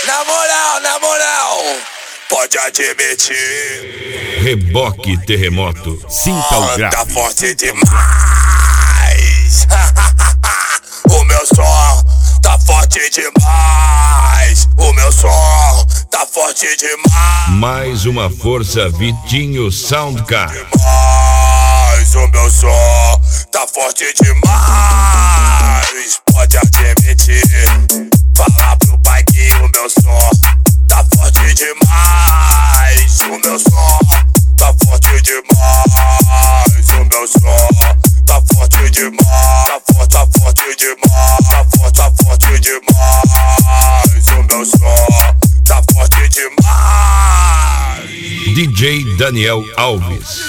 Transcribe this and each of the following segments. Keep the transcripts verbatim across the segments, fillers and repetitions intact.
Na moral, na moral, pode admitir. Reboque Terremoto. Sinta o grave. Tá forte demais. O meu som tá forte demais. O meu som tá forte demais. Mais uma força Vitinho Soundcar. Demais. O meu som tá forte demais. Pode admitir. Falar pro pai que o meu som tá forte demais. O meu som tá forte demais. O meu som tá forte demais. Tá forte, tá forte demais. Tá forte, tá forte demais. O meu som tá forte demais. D J Daniel Alves.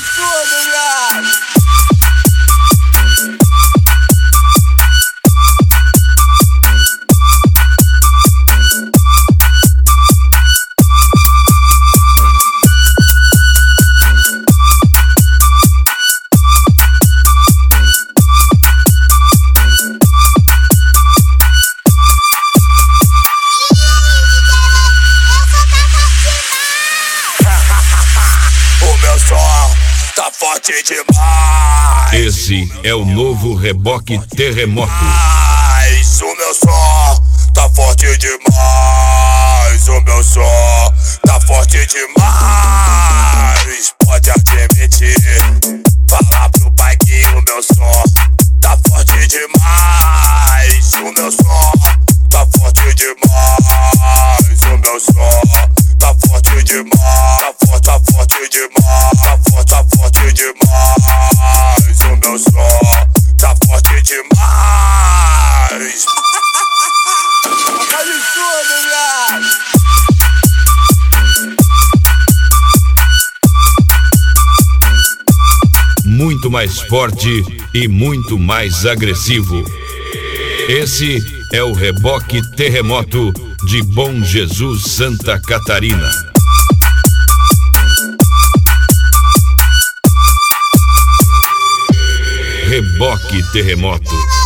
Tá forte demais. Esse é o novo Reboque Terremoto. O meu som tá forte demais. O meu som tá forte demais. Pode admitir. Falar pro pai que o meu som tá forte demais. O meu som tá forte demais. O meu som tá forte demais. Tá forte, tá forte demais. Tá forte, tá forte demais. O meu som tá forte demais. Olha isso, mulher. Muito mais forte e muito mais agressivo. Esse é o Reboque Terremoto de Bom Jesus, Santa Catarina. Reboque Terremoto.